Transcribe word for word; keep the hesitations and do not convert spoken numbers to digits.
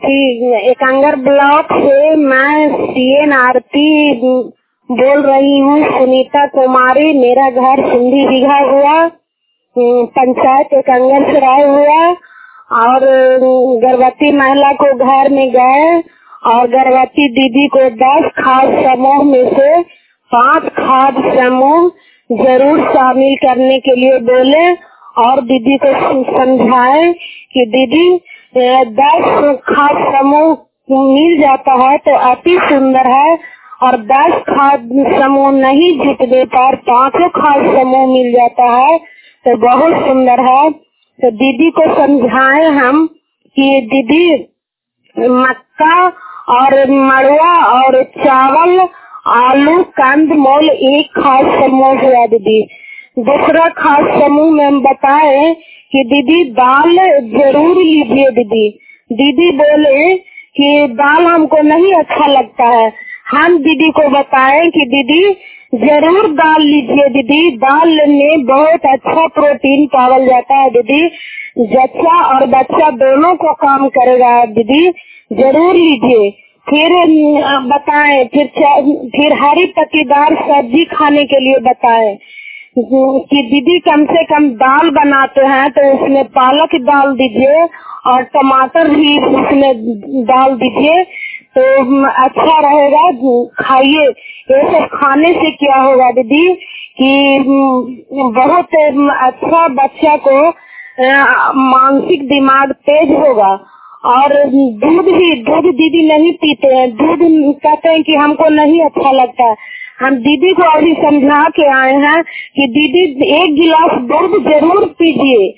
Ekangar block से मैं CN आरती बोल रही हूँ। सुनीता कुमारी, मेरा घर सिंधी बीघा हुआ, पंचायत एकंगर सराय हुआ। और गर्भवती महिला को घर में गए और गर्भवती दीदी को दस खाद्य समूह में से पांच खाद्य समूह जरूर शामिल करने के लिए बोले और दीदी को समझाए कि दीदी दस खाद्य समूह मिल जाता है तो अति सुंदर है, और दस खाद्य समूह नहीं जुटने पर पांचों खाद्य समूह मिल जाता है तो बहुत सुंदर है। तो दीदी को समझाए हम कि दीदी मक्का और मड़ुआ और चावल, आलू, कंद मूल एक खाद्य समूह हुआ दीदी। दूसरा खाद्य समूह में हम बताए कि दीदी दाल जरूर लीजिए दीदी। दीदी बोले कि दाल हमको नहीं अच्छा लगता है। हम दीदी को बताएं कि दीदी जरूर दाल लीजिए दीदी, दाल में बहुत अच्छा प्रोटीन पाया जाता है दीदी, जच्चा और बच्चा दोनों को काम करेगा दीदी, जरूर लीजिए। फिर बताएं फिर फिर हरी पत्तीदार सब्जी खाने के लिए बताएं कि दीदी कम से कम दाल बनाते हैं तो उसमें पालक डाल दीजिए और टमाटर भी उसमें डाल दीजिए तो अच्छा रहेगा, खाइए। ये सब खाने से क्या होगा दीदी कि बहुत अच्छा बच्चा को मानसिक दिमाग तेज होगा। और दूध भी दूध दीदी नहीं पीते हैं, दूध कहते हैं कि हमको नहीं अच्छा लगता है। हम दीदी को अभी समझा के आए हैं कि दीदी एक गिलास दूध जरूर पीजिए।